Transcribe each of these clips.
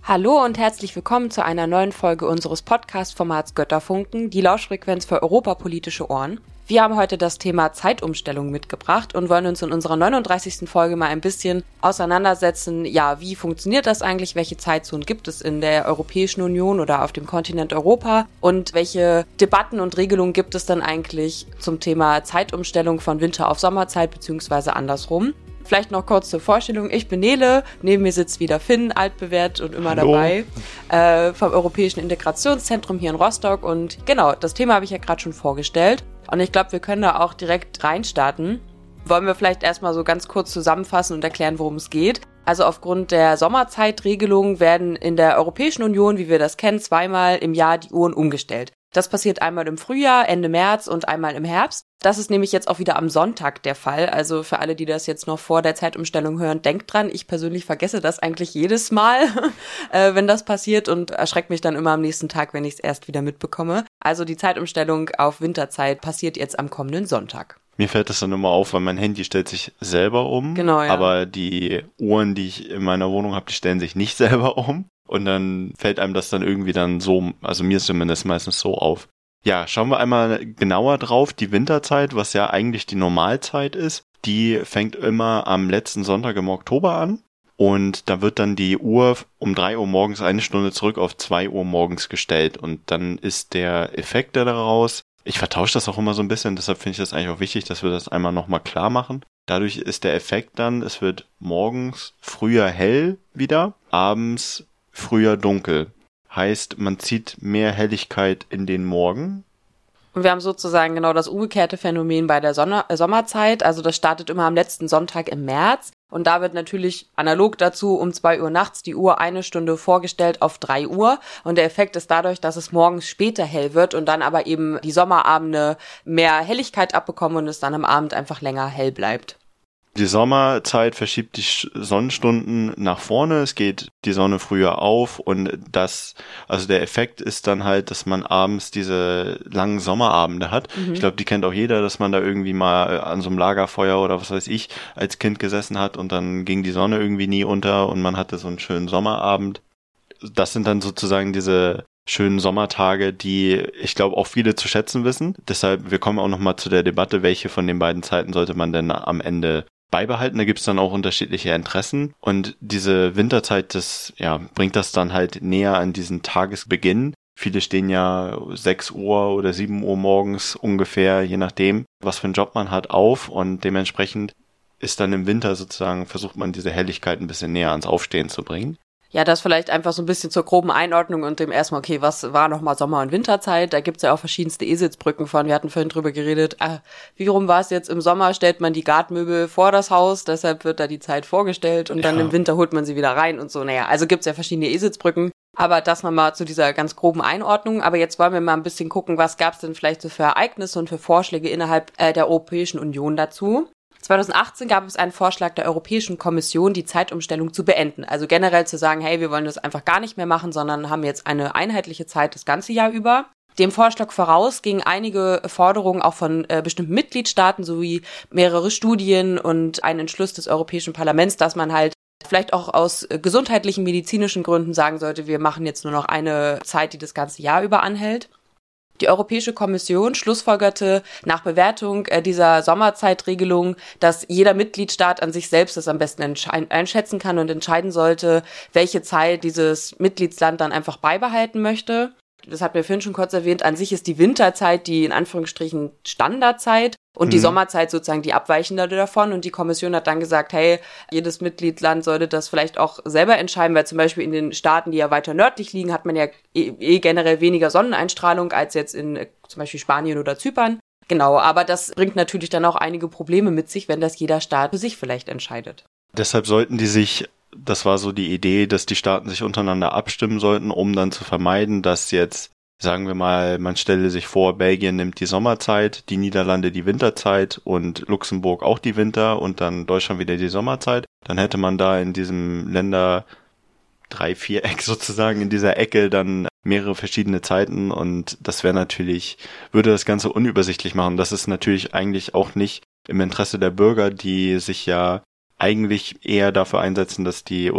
Hallo und herzlich willkommen zu einer neuen Folge unseres Podcast-Formats Götterfunken, die Lauschfrequenz für europapolitische Ohren. Wir haben heute das Thema Zeitumstellung mitgebracht und wollen uns in unserer 39. Folge mal ein bisschen auseinandersetzen, wie funktioniert das eigentlich, welche Zeitzonen gibt es in der Europäischen Union oder auf dem Kontinent Europa und welche Debatten und Regelungen gibt es dann eigentlich zum Thema Zeitumstellung von Winter auf Sommerzeit bzw. andersrum. Vielleicht noch kurz zur Vorstellung. Ich bin Nele, neben mir sitzt wieder Finn, altbewährt und immer dabei, vom Europäischen Integrationszentrum hier in Rostock. Und genau, das Thema habe ich ja gerade schon vorgestellt. Und ich glaube, wir können da auch direkt reinstarten. Wollen wir vielleicht erstmal so ganz kurz zusammenfassen und erklären, worum es geht. Also aufgrund der Sommerzeitregelung werden in der Europäischen Union, wie wir das kennen, zweimal im Jahr die Uhren umgestellt. Das passiert einmal im Frühjahr, Ende März und einmal im Herbst. Das ist nämlich jetzt auch wieder am Sonntag der Fall. Also für alle, die das jetzt noch vor der Zeitumstellung hören, denkt dran, ich persönlich vergesse das eigentlich jedes Mal, wenn das passiert und erschreckt mich dann immer am nächsten Tag, wenn ich es erst wieder mitbekomme. Also die Zeitumstellung auf Winterzeit passiert jetzt am kommenden Sonntag. Mir fällt das dann immer auf, weil mein Handy stellt sich selber um. Genau, ja. Aber die Uhren, die ich in meiner Wohnung habe, die stellen sich nicht selber um. Und dann fällt einem das dann irgendwie dann so, also mir zumindest meistens so auf. Ja, schauen wir einmal genauer drauf. Die Winterzeit, was ja eigentlich die Normalzeit ist, die fängt immer am letzten Sonntag im Oktober an. Und da wird dann die Uhr um 3 Uhr morgens eine Stunde zurück auf 2 Uhr morgens gestellt. Und dann ist der Effekt daraus, ich vertausche das auch immer so ein bisschen, deshalb finde ich das eigentlich auch wichtig, dass wir das einmal nochmal klar machen. Dadurch ist der Effekt dann, es wird morgens früher hell wieder, abends früher dunkel. Heißt, man zieht mehr Helligkeit in den Morgen. Und wir haben sozusagen genau das umgekehrte Phänomen bei der Sommerzeit. Also das startet immer am letzten Sonntag im März. Und da wird natürlich analog dazu um 2 Uhr nachts die Uhr eine Stunde vorgestellt auf 3 Uhr. Und der Effekt ist dadurch, dass es morgens später hell wird und dann aber eben die Sommerabende mehr Helligkeit abbekommen und es dann am Abend einfach länger hell bleibt. Die Sommerzeit verschiebt die Sonnenstunden nach vorne, es geht die Sonne früher auf und also der Effekt ist dann halt, dass man abends diese langen Sommerabende hat. Ich glaube, die kennt auch jeder, dass man da irgendwie mal an so einem Lagerfeuer oder was weiß ich als Kind gesessen hat und dann ging die Sonne irgendwie nie unter und man hatte so einen schönen Sommerabend. Das sind dann sozusagen diese schönen Sommertage, die ich glaube auch viele zu schätzen wissen. Deshalb, wir kommen auch nochmal zu der Debatte, welche von den beiden Zeiten sollte man denn am Ende beibehalten. Da gibt es dann auch unterschiedliche Interessen und diese Winterzeit, das bringt das dann halt näher an diesen Tagesbeginn. Viele stehen ja 6 Uhr oder 7 Uhr morgens ungefähr, je nachdem, was für einen Job man hat, auf und dementsprechend ist dann im Winter sozusagen, versucht man diese Helligkeit ein bisschen näher ans Aufstehen zu bringen. Ja, das vielleicht einfach so ein bisschen zur groben Einordnung und dem erstmal, okay, was war nochmal Sommer- und Winterzeit? Da gibt's ja auch verschiedenste Eselsbrücken von. Wir hatten vorhin drüber geredet, wie rum war es jetzt im Sommer? Stellt man die Gartenmöbel vor das Haus, deshalb wird da die Zeit vorgestellt und dann im Winter holt man sie wieder rein und so. Also gibt's ja verschiedene Eselsbrücken. Aber das nochmal zu dieser ganz groben Einordnung. Aber jetzt wollen wir mal ein bisschen gucken, was gab's denn vielleicht so für Ereignisse und für Vorschläge innerhalb der Europäischen Union dazu. 2018 gab es einen Vorschlag der Europäischen Kommission, die Zeitumstellung zu beenden. Also generell zu sagen, hey, wir wollen das einfach gar nicht mehr machen, sondern haben jetzt eine einheitliche Zeit das ganze Jahr über. Dem Vorschlag voraus gingen einige Forderungen auch von bestimmten Mitgliedstaaten sowie mehrere Studien und ein Entschluss des Europäischen Parlaments, dass man halt vielleicht auch aus gesundheitlichen, medizinischen Gründen sagen sollte, wir machen jetzt nur noch eine Zeit, die das ganze Jahr über anhält. Die Europäische Kommission schlussfolgerte nach Bewertung dieser Sommerzeitregelung, dass jeder Mitgliedstaat an sich selbst das am besten einschätzen kann und entscheiden sollte, welche Zeit dieses Mitgliedsland dann einfach beibehalten möchte. Das hat mir vorhin schon kurz erwähnt, an sich ist die Winterzeit die in Anführungsstrichen Standardzeit und die Sommerzeit sozusagen die abweichende davon. Und die Kommission hat dann gesagt, hey, jedes Mitgliedsland sollte das vielleicht auch selber entscheiden, weil zum Beispiel in den Staaten, die ja weiter nördlich liegen, hat man ja generell weniger Sonneneinstrahlung als jetzt in zum Beispiel Spanien oder Zypern. Genau, aber das bringt natürlich dann auch einige Probleme mit sich, wenn das jeder Staat für sich vielleicht entscheidet. Deshalb sollten die sich, das war so die Idee, dass die Staaten sich untereinander abstimmen sollten, um dann zu vermeiden, dass jetzt, sagen wir mal, man stelle sich vor, Belgien nimmt die Sommerzeit, die Niederlande die Winterzeit und Luxemburg auch die Winter und dann Deutschland wieder die Sommerzeit. Dann hätte man da in diesem Länder-3-Viereck sozusagen, in dieser Ecke dann mehrere verschiedene Zeiten und das wäre natürlich, würde das Ganze unübersichtlich machen. Das ist natürlich eigentlich auch nicht im Interesse der Bürger, die sich ja eigentlich eher dafür einsetzen, dass die, oder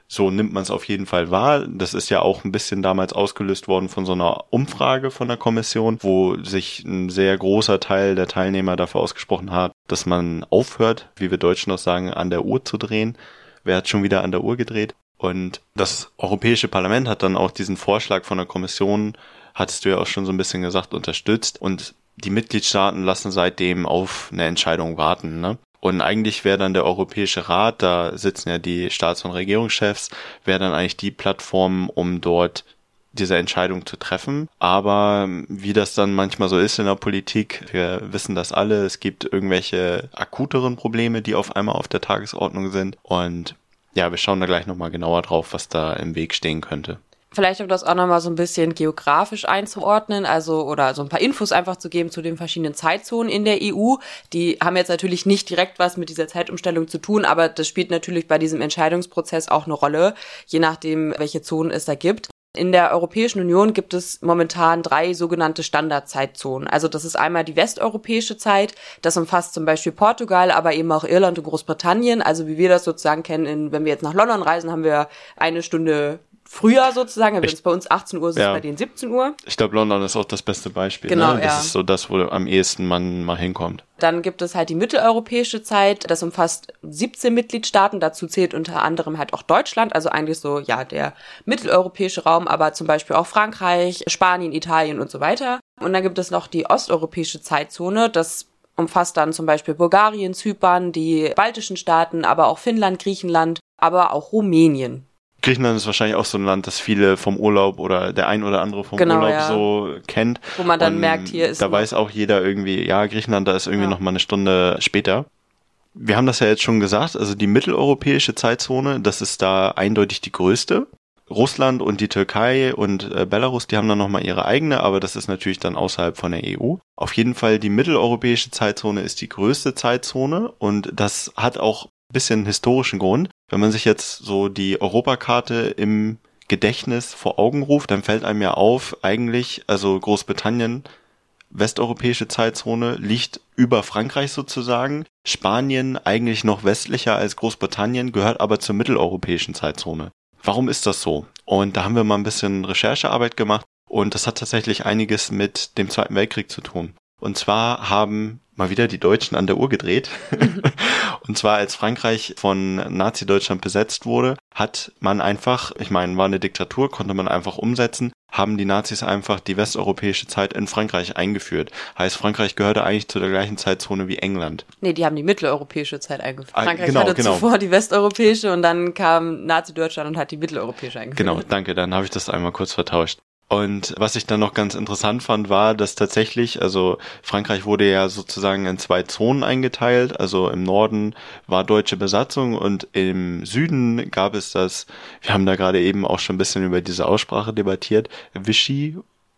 So nimmt man es auf jeden Fall wahr. Das ist ja auch ein bisschen damals ausgelöst worden von so einer Umfrage von der Kommission, wo sich ein sehr großer Teil der Teilnehmer dafür ausgesprochen hat, dass man aufhört, wie wir Deutschen noch sagen, an der Uhr zu drehen. Wer hat schon wieder an der Uhr gedreht? Und das Europäische Parlament hat dann auch diesen Vorschlag von der Kommission, hattest du ja auch schon so ein bisschen gesagt, unterstützt. Und die Mitgliedstaaten lassen seitdem auf eine Entscheidung warten, ne? Und eigentlich wäre dann der Europäische Rat, da sitzen ja die Staats- und Regierungschefs, wäre dann eigentlich die Plattform, um dort diese Entscheidung zu treffen. Aber wie das dann manchmal so ist in der Politik, wir wissen das alle, es gibt irgendwelche akuteren Probleme, die auf einmal auf der Tagesordnung sind. Und ja, wir schauen da gleich nochmal genauer drauf, was da im Weg stehen könnte. Vielleicht, um das auch nochmal so ein bisschen geografisch einzuordnen, also oder so ein paar Infos einfach zu geben zu den verschiedenen Zeitzonen in der EU. Die haben jetzt natürlich nicht direkt was mit dieser Zeitumstellung zu tun, aber das spielt natürlich bei diesem Entscheidungsprozess auch eine Rolle, je nachdem, welche Zonen es da gibt. In der Europäischen Union gibt es momentan 3 sogenannte Standardzeitzonen. Also das ist einmal die westeuropäische Zeit, das umfasst zum Beispiel Portugal, aber eben auch Irland und Großbritannien. Also wie wir das sozusagen kennen, wenn wir jetzt nach London reisen, haben wir eine Stunde früher sozusagen, wenn es bei uns 18 Uhr ist, ist es bei denen 17 Uhr. Ich glaube, London ist auch das beste Beispiel. Genau, ne? Das ist so das, wo am ehesten man mal hinkommt. Dann gibt es halt die mitteleuropäische Zeit, das umfasst 17 Mitgliedstaaten, dazu zählt unter anderem halt auch Deutschland, also eigentlich so, ja, der mitteleuropäische Raum, aber zum Beispiel auch Frankreich, Spanien, Italien und so weiter. Und dann gibt es noch die osteuropäische Zeitzone, das umfasst dann zum Beispiel Bulgarien, Zypern, die baltischen Staaten, aber auch Finnland, Griechenland, aber auch Rumänien. Griechenland ist wahrscheinlich auch so ein Land, das viele vom Urlaub oder der ein oder andere vom Urlaub so kennt. Wo man dann merkt, hier ist... Da weiß auch jeder irgendwie, ja, Griechenland, da ist irgendwie noch mal eine Stunde später. Wir haben das ja jetzt schon gesagt, also die mitteleuropäische Zeitzone, das ist da eindeutig die größte. Russland und die Türkei und Belarus, die haben dann nochmal ihre eigene, aber das ist natürlich dann außerhalb von der EU. Auf jeden Fall die mitteleuropäische Zeitzone ist die größte Zeitzone und das hat auch bisschen historischen Grund. Wenn man sich jetzt so die Europakarte im Gedächtnis vor Augen ruft, dann fällt einem ja auf, eigentlich, also Großbritannien, westeuropäische Zeitzone, liegt über Frankreich sozusagen. Spanien eigentlich noch westlicher als Großbritannien, gehört aber zur mitteleuropäischen Zeitzone. Warum ist das so? Und da haben wir mal ein bisschen Recherchearbeit gemacht und das hat tatsächlich einiges mit dem Zweiten Weltkrieg zu tun. Und zwar haben mal wieder die Deutschen an der Uhr gedreht. Und zwar als Frankreich von Nazi-Deutschland besetzt wurde, hat man einfach, ich meine, war eine Diktatur, konnte man einfach umsetzen, haben die Nazis einfach die westeuropäische Zeit in Frankreich eingeführt. Heißt, Frankreich gehörte eigentlich zu der gleichen Zeitzone wie England. Nee, die haben die mitteleuropäische Zeit eingeführt. Frankreich hatte zuvor die westeuropäische und dann kam Nazi-Deutschland und hat die mitteleuropäische eingeführt. Genau, danke, dann habe ich das einmal kurz vertauscht. Und was ich dann noch ganz interessant fand, war, dass tatsächlich, also Frankreich wurde ja sozusagen in 2 Zonen eingeteilt, also im Norden war deutsche Besatzung und im Süden gab es das, wir haben da gerade eben auch schon ein bisschen über diese Aussprache debattiert, Vichy?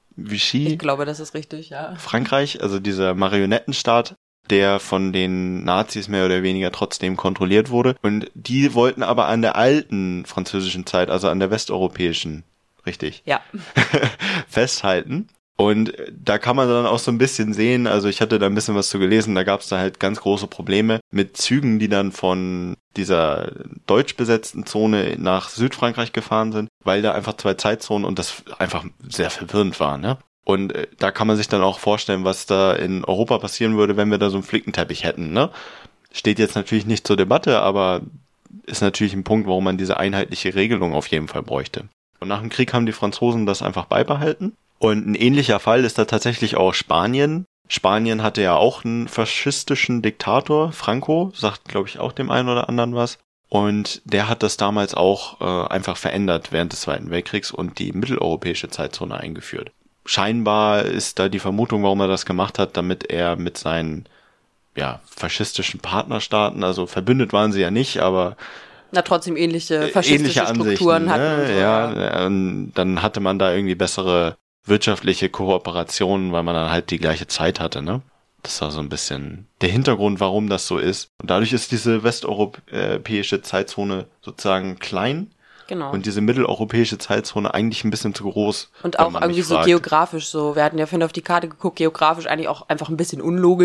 Ich glaube, das ist richtig, ja. Frankreich, also dieser Marionettenstaat, der von den Nazis mehr oder weniger trotzdem kontrolliert wurde. Und die wollten aber an der alten französischen Zeit, also an der westeuropäischen, richtig? Ja. Festhalten. Und da kann man dann auch so ein bisschen sehen, also ich hatte da ein bisschen was zu gelesen, da gab es da halt ganz große Probleme mit Zügen, die dann von dieser deutsch besetzten Zone nach Südfrankreich gefahren sind, weil da einfach 2 Zeitzonen und das einfach sehr verwirrend war, ne? Und da kann man sich dann auch vorstellen, was da in Europa passieren würde, wenn wir da so einen Flickenteppich hätten, ne? Steht jetzt natürlich nicht zur Debatte, aber ist natürlich ein Punkt, warum man diese einheitliche Regelung auf jeden Fall bräuchte. Und nach dem Krieg haben die Franzosen das einfach beibehalten. Und ein ähnlicher Fall ist da tatsächlich auch Spanien. Spanien hatte ja auch einen faschistischen Diktator, Franco, sagt, glaube ich, auch dem einen oder anderen was. Und der hat das damals auch einfach verändert während des Zweiten Weltkriegs und die mitteleuropäische Zeitzone eingeführt. Scheinbar ist da die Vermutung, warum er das gemacht hat, damit er mit seinen faschistischen Partnerstaaten, also verbündet waren sie ja nicht, aber trotzdem ähnliche faschistische Strukturen Ansichten, hatten. Und so, ja, und dann hatte man da irgendwie bessere wirtschaftliche Kooperationen, weil man dann halt die gleiche Zeit hatte, ne? Das war so ein bisschen der Hintergrund, warum das so ist. Und dadurch ist diese westeuropäische Zeitzone sozusagen klein. Genau. Und diese mitteleuropäische Zeitzone eigentlich ein bisschen zu groß. Und auch irgendwie so geografisch so. Wir hatten ja vorhin auf die Karte geguckt, geografisch eigentlich auch einfach ein bisschen unlogisch.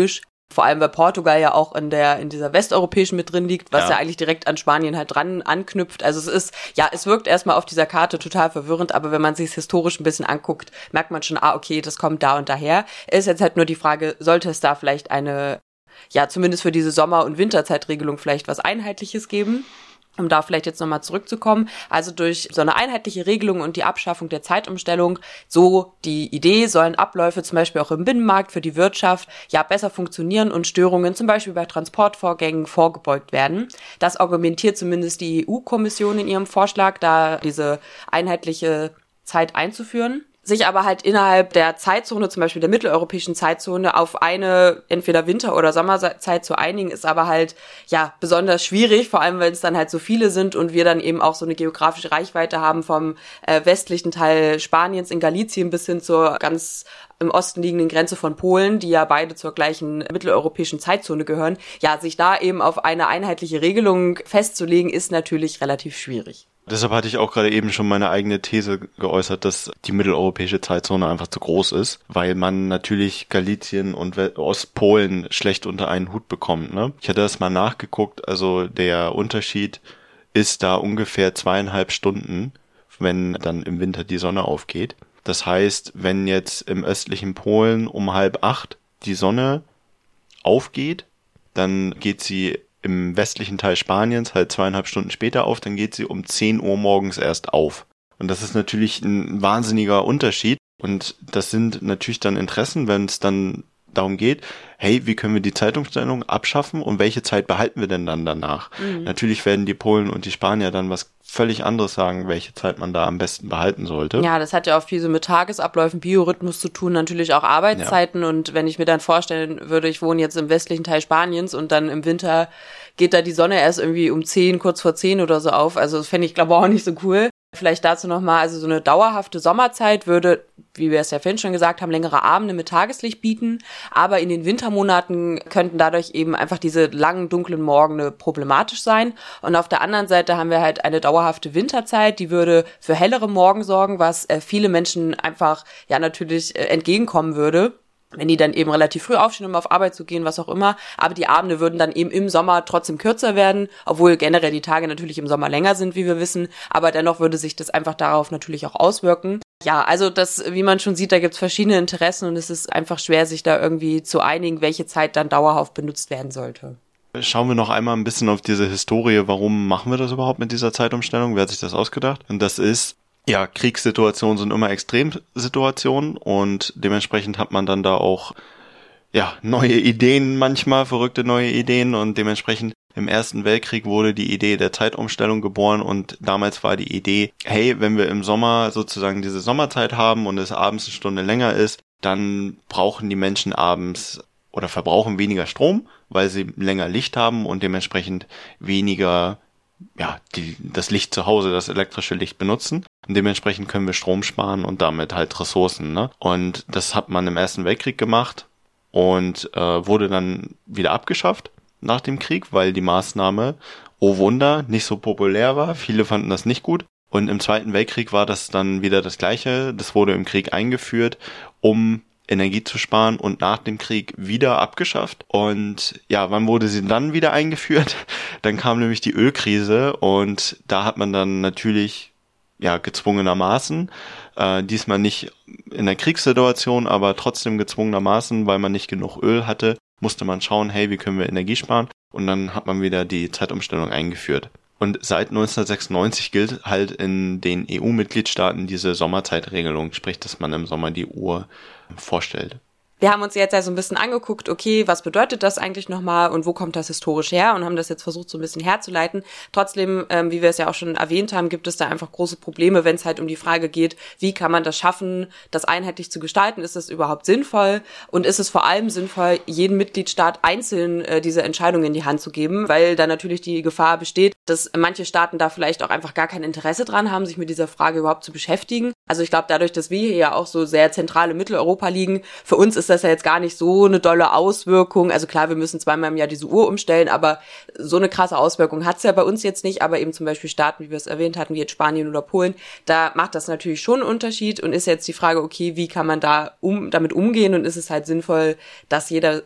Vor allem, weil Portugal ja auch in dieser westeuropäischen mit drin liegt, was ja eigentlich direkt an Spanien halt dran anknüpft. Also es wirkt erstmal auf dieser Karte total verwirrend, aber wenn man sich es historisch ein bisschen anguckt, merkt man schon, okay, das kommt da und daher. Ist jetzt halt nur die Frage, sollte es da vielleicht zumindest für diese Sommer- und Winterzeitregelung vielleicht was Einheitliches geben? Um da vielleicht jetzt nochmal zurückzukommen, also durch so eine einheitliche Regelung und die Abschaffung der Zeitumstellung, so die Idee, sollen Abläufe zum Beispiel auch im Binnenmarkt für die Wirtschaft besser funktionieren und Störungen zum Beispiel bei Transportvorgängen vorgebeugt werden. Das argumentiert zumindest die EU-Kommission in ihrem Vorschlag, da diese einheitliche Zeit einzuführen. Sich aber halt innerhalb der Zeitzone, zum Beispiel der mitteleuropäischen Zeitzone, auf eine entweder Winter- oder Sommerzeit zu einigen, ist aber halt besonders schwierig, vor allem wenn es dann halt so viele sind und wir dann eben auch so eine geografische Reichweite haben vom westlichen Teil Spaniens in Galicien bis hin zur ganz im Osten liegenden Grenze von Polen, die ja beide zur gleichen mitteleuropäischen Zeitzone gehören. Sich da eben auf eine einheitliche Regelung festzulegen, ist natürlich relativ schwierig. Deshalb hatte ich auch gerade eben schon meine eigene These geäußert, dass die mitteleuropäische Zeitzone einfach zu groß ist, weil man natürlich Galicien und Ostpolen schlecht unter einen Hut bekommt. Ne? Ich hatte das mal nachgeguckt, also der Unterschied ist da ungefähr 2,5 Stunden, wenn dann im Winter die Sonne aufgeht. Das heißt, wenn jetzt im östlichen Polen um 7:30 die Sonne aufgeht, dann geht sie im westlichen Teil Spaniens halt 2,5 Stunden später auf, dann geht sie um 10 Uhr morgens erst auf. Und das ist natürlich ein wahnsinniger Unterschied. Und das sind natürlich dann Interessen, wenn es dann darum geht, hey, wie können wir die Zeitumstellung abschaffen und welche Zeit behalten wir denn dann danach? Mhm. Natürlich werden die Polen und die Spanier dann was völlig anderes sagen, welche Zeit man da am besten behalten sollte. Ja, das hat ja auch viel so mit Tagesabläufen, Biorhythmus zu tun, natürlich auch Arbeitszeiten. Ja. Und wenn ich mir dann vorstellen würde, ich wohne jetzt im westlichen Teil Spaniens und dann im Winter geht da die Sonne erst irgendwie um 10, kurz vor 10 oder so auf. Also das fände ich, glaube ich, auch nicht so cool. Vielleicht dazu nochmal, also so eine dauerhafte Sommerzeit würde, wie wir es ja vorhin schon gesagt haben, längere Abende mit Tageslicht bieten. Aber in den Wintermonaten könnten dadurch eben einfach diese langen, dunklen Morgene problematisch sein. Und auf der anderen Seite haben wir halt eine dauerhafte Winterzeit, die würde für hellere Morgen sorgen, was viele Menschen einfach natürlich entgegenkommen würde. Wenn die dann eben relativ früh aufstehen, um auf Arbeit zu gehen, was auch immer. Aber die Abende würden dann eben im Sommer trotzdem kürzer werden, obwohl generell die Tage natürlich im Sommer länger sind, wie wir wissen. Aber dennoch würde sich das einfach darauf natürlich auch auswirken. Ja, also das, wie man schon sieht, da gibt's verschiedene Interessen und es ist einfach schwer, sich da irgendwie zu einigen, welche Zeit dann dauerhaft benutzt werden sollte. Schauen wir noch einmal ein bisschen auf diese Historie. Warum machen wir das überhaupt mit dieser Zeitumstellung? Wer hat sich das ausgedacht? Und das ist, Kriegssituationen sind immer Extremsituationen und dementsprechend hat man dann da auch neue Ideen manchmal, verrückte neue Ideen und dementsprechend im Ersten Weltkrieg wurde die Idee der Zeitumstellung geboren und damals war die Idee, hey, wenn wir im Sommer sozusagen diese Sommerzeit haben und es abends eine Stunde länger ist, dann brauchen die Menschen abends oder verbrauchen weniger Strom, weil sie länger Licht haben und dementsprechend weniger das Licht zu Hause, das elektrische Licht benutzen. Und dementsprechend können wir Strom sparen und damit halt Ressourcen. Ne? Und das hat man im Ersten Weltkrieg gemacht und wurde dann wieder abgeschafft nach dem Krieg, weil die Maßnahme, oh Wunder, nicht so populär war. Viele fanden das nicht gut. Und im Zweiten Weltkrieg war das dann wieder das Gleiche. Das wurde im Krieg eingeführt, um Energie zu sparen und nach dem Krieg wieder abgeschafft. Und wann wurde sie dann wieder eingeführt? Dann kam nämlich die Ölkrise und da hat man dann natürlich gezwungenermaßen, diesmal nicht in der Kriegssituation, aber trotzdem gezwungenermaßen, weil man nicht genug Öl hatte, musste man schauen, hey, wie können wir Energie sparen? Und dann hat man wieder die Zeitumstellung eingeführt. Und seit 1996 gilt halt in den EU-Mitgliedstaaten diese Sommerzeitregelung, sprich, dass man im Sommer die Uhr vorstellt. Wir haben uns jetzt also ein bisschen angeguckt, okay, was bedeutet das eigentlich nochmal und wo kommt das historisch her und haben das jetzt versucht, so ein bisschen herzuleiten. Trotzdem, wie wir es ja auch schon erwähnt haben, gibt es da einfach große Probleme, wenn es halt um die Frage geht, wie kann man das schaffen, das einheitlich zu gestalten? Ist das überhaupt sinnvoll? Und ist es vor allem sinnvoll, jeden Mitgliedstaat einzeln diese Entscheidung in die Hand zu geben? Weil da natürlich die Gefahr besteht, dass manche Staaten da vielleicht auch einfach gar kein Interesse dran haben, sich mit dieser Frage überhaupt zu beschäftigen. Also ich glaube, dadurch, dass wir hier ja auch so sehr zentral in Mitteleuropa liegen, für uns ist das ja jetzt gar nicht so eine dolle Auswirkung. Also klar, wir müssen zweimal im Jahr diese Uhr umstellen, aber so eine krasse Auswirkung hat's ja bei uns jetzt nicht. Aber eben zum Beispiel Staaten, wie wir es erwähnt hatten, wie jetzt Spanien oder Polen, da macht das natürlich schon einen Unterschied und ist jetzt die Frage, okay, wie kann man da damit umgehen und ist es halt sinnvoll, dass jeder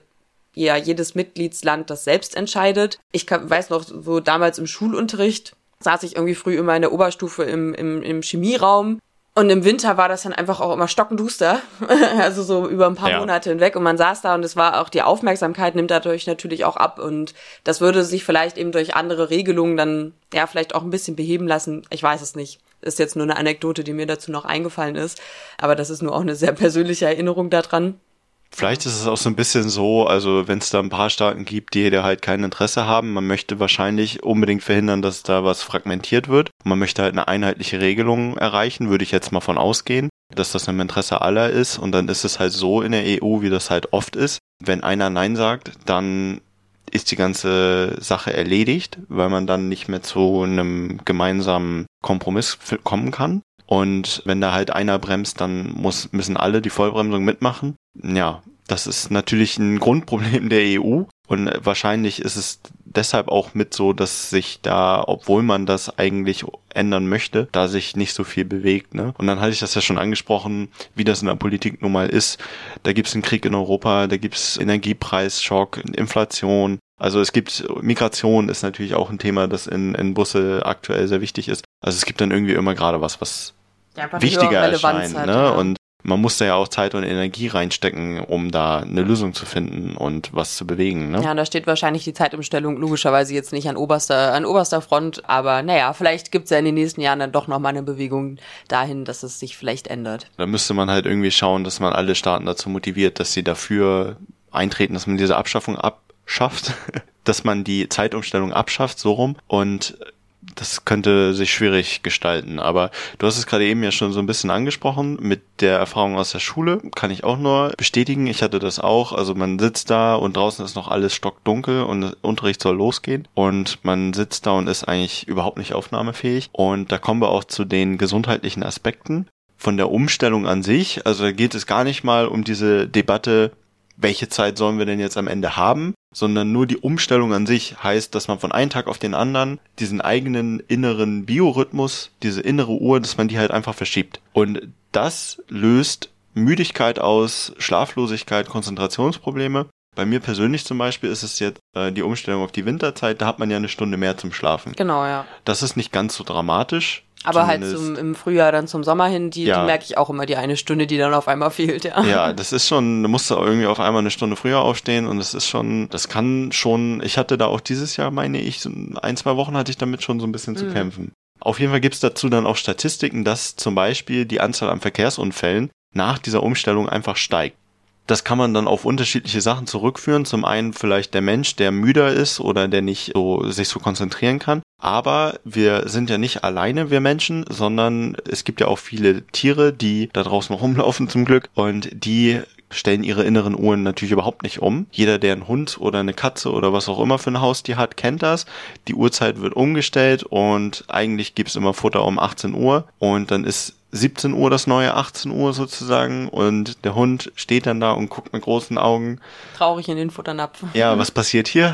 ja jedes Mitgliedsland das selbst entscheidet. Ich weiß noch, so damals im Schulunterricht saß ich irgendwie früh immer in der Oberstufe im Chemieraum. Und im Winter war das dann einfach auch immer stockenduster, also so über ein paar Monate hinweg. Und man saß da und es war auch, die Aufmerksamkeit nimmt dadurch natürlich auch ab. Und das würde sich vielleicht eben durch andere Regelungen dann ja vielleicht auch ein bisschen beheben lassen. Ich weiß es nicht. Ist jetzt nur eine Anekdote, die mir dazu noch eingefallen ist. Aber das ist nur auch eine sehr persönliche Erinnerung daran. Vielleicht ist es auch so ein bisschen so, also wenn es da ein paar Staaten gibt, die da halt kein Interesse haben, man möchte wahrscheinlich unbedingt verhindern, dass da was fragmentiert wird. Man möchte halt eine einheitliche Regelung erreichen, würde ich jetzt mal von ausgehen, dass das im Interesse aller ist. Und dann ist es halt so in der EU, wie das halt oft ist. Wenn einer Nein sagt, dann ist die ganze Sache erledigt, weil man dann nicht mehr zu einem gemeinsamen Kompromiss kommen kann. Und wenn da halt einer bremst, dann müssen alle die Vollbremsung mitmachen. Ja, das ist natürlich ein Grundproblem der EU. Und wahrscheinlich ist es deshalb auch mit so, dass sich da, obwohl man das eigentlich ändern möchte, da sich nicht so viel bewegt, ne? Und dann hatte ich das ja schon angesprochen, wie das in der Politik nun mal ist. Da gibt's einen Krieg in Europa, da gibt's Energiepreisschock, Inflation. Also es gibt, Migration ist natürlich auch ein Thema, das in Busse aktuell sehr wichtig ist. Also es gibt dann irgendwie immer gerade was wichtiger erscheint, ne? Ja. Und man muss da ja auch Zeit und Energie reinstecken, um da eine Lösung zu finden und was zu bewegen, ne? Ja, und da steht wahrscheinlich die Zeitumstellung logischerweise jetzt nicht an oberster Front, aber naja, vielleicht gibt's ja in den nächsten Jahren dann doch nochmal eine Bewegung dahin, dass es sich vielleicht ändert. Da müsste man halt irgendwie schauen, dass man alle Staaten dazu motiviert, dass sie dafür eintreten, dass man diese Abschaffung abschafft, dass man die Zeitumstellung abschafft, so rum, und das könnte sich schwierig gestalten, aber du hast es gerade eben ja schon so ein bisschen angesprochen, mit der Erfahrung aus der Schule, kann ich auch nur bestätigen, ich hatte das auch, also man sitzt da und draußen ist noch alles stockdunkel und der Unterricht soll losgehen und man sitzt da und ist eigentlich überhaupt nicht aufnahmefähig und da kommen wir auch zu den gesundheitlichen Aspekten von der Umstellung an sich, also da geht es gar nicht mal um diese Debatte, welche Zeit sollen wir denn jetzt am Ende haben, sondern nur die Umstellung an sich heißt, dass man von einem Tag auf den anderen diesen eigenen inneren Biorhythmus, diese innere Uhr, dass man die halt einfach verschiebt. Und das löst Müdigkeit aus, Schlaflosigkeit, Konzentrationsprobleme. Bei mir persönlich zum Beispiel ist es jetzt die Umstellung auf die Winterzeit, da hat man ja eine Stunde mehr zum Schlafen. Genau, ja. Das ist nicht ganz so dramatisch. Aber zumindest halt im Frühjahr dann zum Sommer hin, die merke ich auch immer, die eine Stunde, die dann auf einmal fehlt, ja. Ja, das ist schon, da musst du irgendwie auf einmal eine Stunde früher aufstehen und das kann schon, ich hatte da auch dieses Jahr, meine ich, 1-2 Wochen hatte ich damit schon so ein bisschen zu kämpfen. Auf jeden Fall gibt's dazu dann auch Statistiken, dass zum Beispiel die Anzahl an Verkehrsunfällen nach dieser Umstellung einfach steigt. Das kann man dann auf unterschiedliche Sachen zurückführen. Zum einen vielleicht der Mensch, der müder ist oder der nicht sich so konzentrieren kann. Aber wir sind ja nicht alleine, wir Menschen, sondern es gibt ja auch viele Tiere, die da draußen rumlaufen zum Glück und die stellen ihre inneren Uhren natürlich überhaupt nicht um. Jeder, der einen Hund oder eine Katze oder was auch immer für ein Haustier hat, kennt das. Die Uhrzeit wird umgestellt und eigentlich gibt's immer Futter um 18 Uhr und dann ist 17 Uhr das neue 18 Uhr sozusagen und der Hund steht dann da und guckt mit großen Augen. Traurig in den Futternapf. Ja, was passiert hier?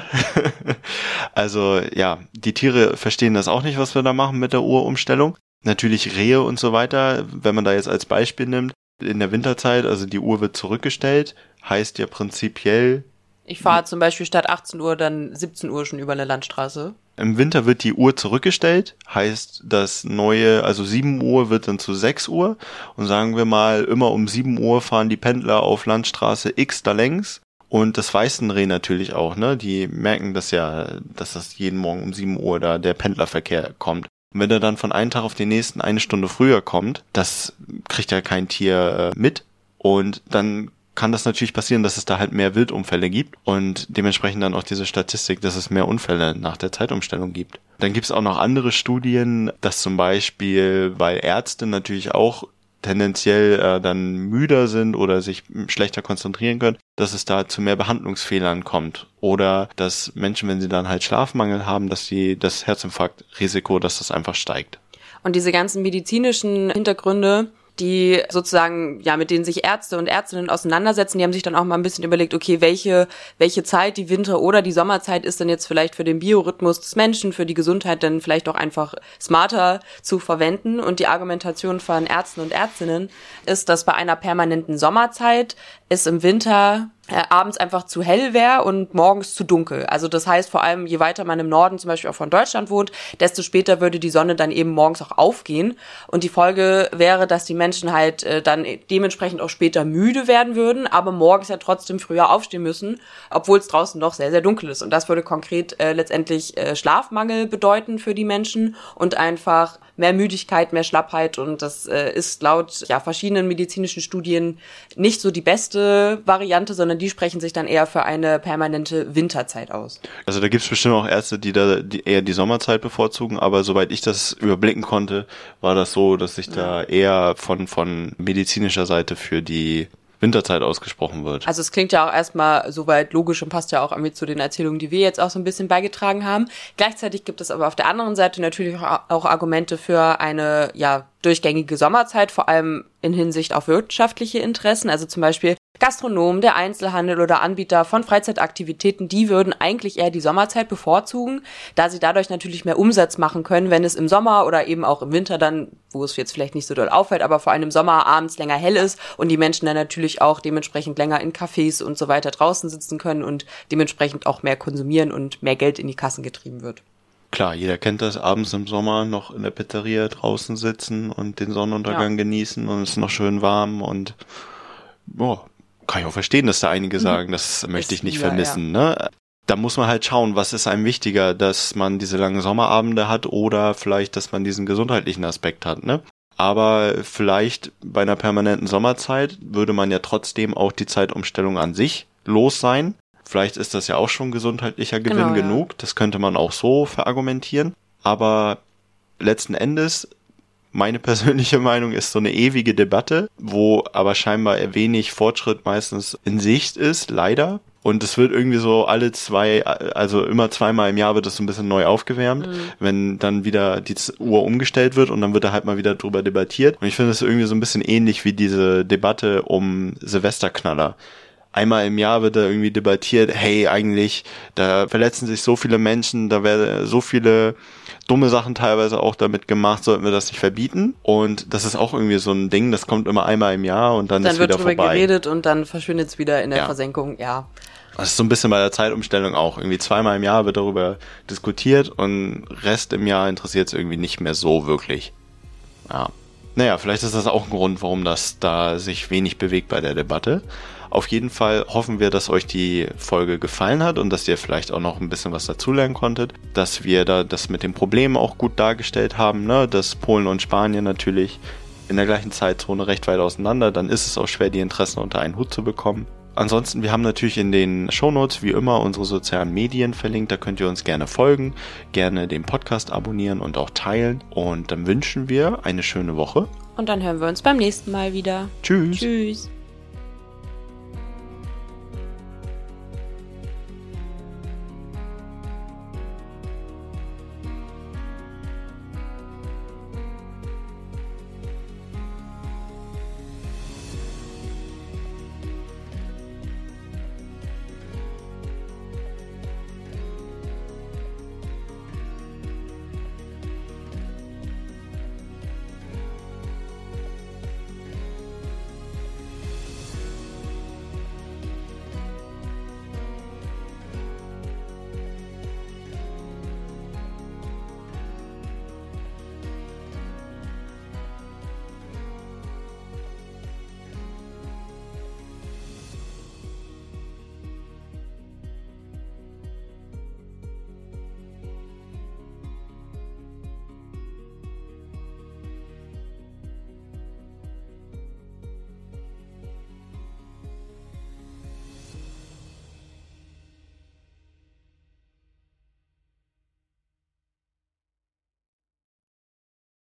Also ja, die Tiere verstehen das auch nicht, was wir da machen mit der Uhrumstellung. Natürlich Rehe und so weiter, wenn man da jetzt als Beispiel nimmt, in der Winterzeit, also die Uhr wird zurückgestellt, heißt ja prinzipiell... Ich fahre zum Beispiel statt 18 Uhr dann 17 Uhr schon über eine Landstraße. Im Winter wird die Uhr zurückgestellt, heißt das neue, also 7 Uhr wird dann zu 6 Uhr und sagen wir mal, immer um 7 Uhr fahren die Pendler auf Landstraße X da längs und das weiß ein Reh natürlich auch, ne? Die merken das ja, dass das jeden Morgen um 7 Uhr da der Pendlerverkehr kommt. Und wenn er dann von einem Tag auf den nächsten eine Stunde früher kommt, das kriegt ja kein Tier mit und dann kann das natürlich passieren, dass es da halt mehr Wildunfälle gibt und dementsprechend dann auch diese Statistik, dass es mehr Unfälle nach der Zeitumstellung gibt. Dann gibt es auch noch andere Studien, dass zum Beispiel, weil Ärzte natürlich auch tendenziell dann müder sind oder sich schlechter konzentrieren können, dass es da zu mehr Behandlungsfehlern kommt. Oder dass Menschen, wenn sie dann halt Schlafmangel haben, dass sie das Herzinfarktrisiko, dass das einfach steigt. Und diese ganzen medizinischen Hintergründe, die sozusagen, ja, mit denen sich Ärzte und Ärztinnen auseinandersetzen, die haben sich dann auch mal ein bisschen überlegt, okay, welche Zeit, die Winter- oder die Sommerzeit ist denn jetzt vielleicht für den Biorhythmus des Menschen, für die Gesundheit dann vielleicht auch einfach smarter zu verwenden. Und die Argumentation von Ärzten und Ärztinnen ist, dass bei einer permanenten Sommerzeit es im Winter abends einfach zu hell wäre und morgens zu dunkel. Also das heißt vor allem, je weiter man im Norden zum Beispiel auch von Deutschland wohnt, desto später würde die Sonne dann eben morgens auch aufgehen. Und die Folge wäre, dass die Menschen halt dann dementsprechend auch später müde werden würden, aber morgens ja trotzdem früher aufstehen müssen, obwohl es draußen noch sehr, sehr dunkel ist. Und das würde konkret letztendlich Schlafmangel bedeuten für die Menschen und einfach mehr Müdigkeit, mehr Schlappheit. Und das ist laut verschiedenen medizinischen Studien nicht so die beste Variante, sondern die sprechen sich dann eher für eine permanente Winterzeit aus. Also da gibt es bestimmt auch Ärzte, die eher die Sommerzeit bevorzugen, aber soweit ich das überblicken konnte, war das so, dass sich da eher von medizinischer Seite für die Winterzeit ausgesprochen wird. Also es klingt ja auch erstmal soweit logisch und passt ja auch irgendwie zu den Erzählungen, die wir jetzt auch so ein bisschen beigetragen haben. Gleichzeitig gibt es aber auf der anderen Seite natürlich auch Argumente für eine durchgängige Sommerzeit, vor allem in Hinsicht auf wirtschaftliche Interessen. Also zum Beispiel Gastronomen, der Einzelhandel oder Anbieter von Freizeitaktivitäten, die würden eigentlich eher die Sommerzeit bevorzugen, da sie dadurch natürlich mehr Umsatz machen können, wenn es im Sommer oder eben auch im Winter dann, wo es jetzt vielleicht nicht so doll auffällt, aber vor allem im Sommer abends länger hell ist und die Menschen dann natürlich auch dementsprechend länger in Cafés und so weiter draußen sitzen können und dementsprechend auch mehr konsumieren und mehr Geld in die Kassen getrieben wird. Klar, jeder kennt das, abends im Sommer noch in der Pizzeria draußen sitzen und den Sonnenuntergang genießen und es ist noch schön warm und kann ich auch verstehen, dass da einige sagen, das möchte ich nicht vermissen, ne? Da muss man halt schauen, was ist einem wichtiger, dass man diese langen Sommerabende hat oder vielleicht, dass man diesen gesundheitlichen Aspekt hat, ne? Aber vielleicht bei einer permanenten Sommerzeit würde man ja trotzdem auch die Zeitumstellung an sich los sein. Vielleicht ist das ja auch schon gesundheitlicher Gewinn genug. Das könnte man auch so verargumentieren. Aber letzten Endes, meine persönliche Meinung ist so eine ewige Debatte, wo aber scheinbar wenig Fortschritt meistens in Sicht ist, leider. Und es wird irgendwie so immer zweimal im Jahr wird das so ein bisschen neu aufgewärmt, wenn dann wieder die Uhr umgestellt wird und dann wird da halt mal wieder drüber debattiert. Und ich finde es irgendwie so ein bisschen ähnlich wie diese Debatte um Silvesterknaller. Einmal im Jahr wird da irgendwie debattiert, hey, eigentlich, da verletzen sich so viele Menschen, da werden so viele dumme Sachen teilweise auch damit gemacht, sollten wir das nicht verbieten? Und das ist auch irgendwie so ein Ding, das kommt immer einmal im Jahr und dann ist wieder vorbei. Dann wird drüber geredet und dann verschwindet es wieder in der Versenkung, Das ist so ein bisschen bei der Zeitumstellung auch. Irgendwie zweimal im Jahr wird darüber diskutiert und Rest im Jahr interessiert es irgendwie nicht mehr so wirklich. Ja. Naja, vielleicht ist das auch ein Grund, warum das da sich wenig bewegt bei der Debatte. Auf jeden Fall hoffen wir, dass euch die Folge gefallen hat und dass ihr vielleicht auch noch ein bisschen was dazulernen konntet, dass wir da das mit den Problemen auch gut dargestellt haben, ne? Dass Polen und Spanien natürlich in der gleichen Zeitzone recht weit auseinander, dann ist es auch schwer, die Interessen unter einen Hut zu bekommen. Ansonsten, wir haben natürlich in den Shownotes wie immer unsere sozialen Medien verlinkt, da könnt ihr uns gerne folgen, gerne den Podcast abonnieren und auch teilen und dann wünschen wir eine schöne Woche. Und dann hören wir uns beim nächsten Mal wieder. Tschüss. Tschüss.